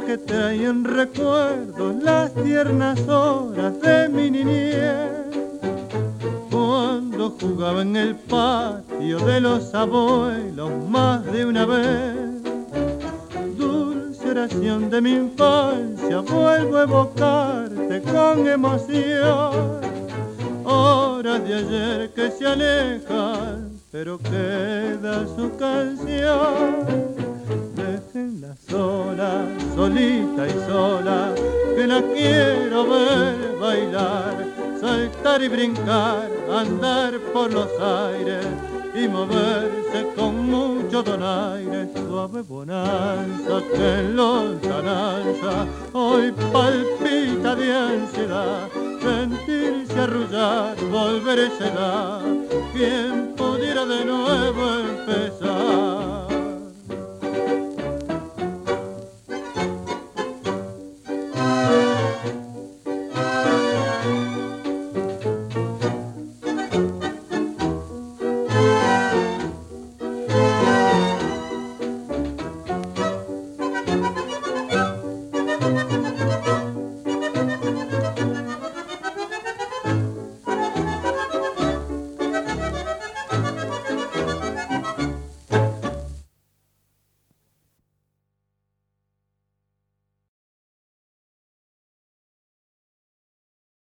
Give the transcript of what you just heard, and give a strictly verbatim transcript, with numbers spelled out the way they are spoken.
que traen recuerdos las tiernas horas de mi niñez, cuando jugaba en el patio de los abuelos más de una vez. Dulce oración de mi infancia, vuelvo a evocarte con emoción. Horas de ayer que se alejan, pero queda su canción. Déjenla sola, solita y sola, que la quiero ver bailar, saltar y brincar, andar por los aires y moverse con mucho donaire. Suave bonanza que en lontananza hoy palpita de ansiedad, sentirse arrullar, volver esa edad, quien pudiera de nuevo empezar.